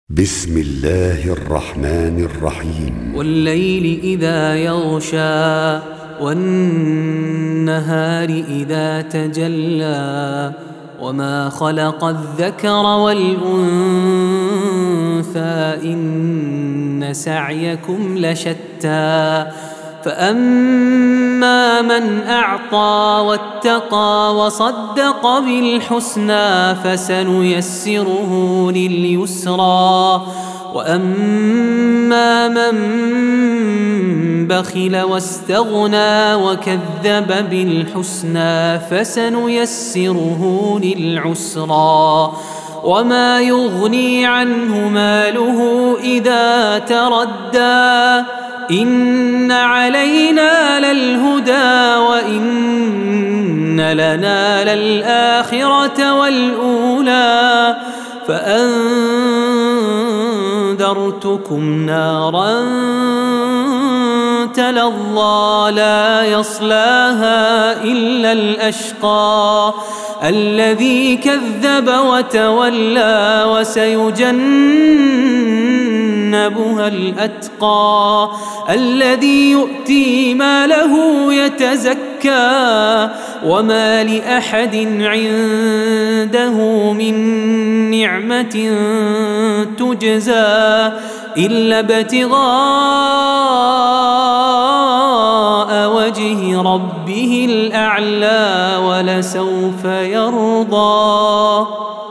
بسم الله الرحمن الرحيم والليل إذا يغشى والنهار إذا تجلى وما خلق الذكر والأنثى إن سعيكم لشتى فأما من أعطى واتقى وصدق بالحسنى فسنيسره لليسرى وأما من بخل واستغنى وكذب بالحسنى فسنيسره للعسرى وما يغني عنه ماله إذا تردى إن علينا للهدى وإن لنا للآخرة والأولى فأنذرتكم نارا تلظى لا يصلاها إلا الأشقى الذي كذب وتولى وسيجنبها الأتقى الذي يؤتي ماله يتزكى وما لأحد عنده من نعمة تجزى إلا ابتغاء وجه ربه الأعلى ولسوف يرضى.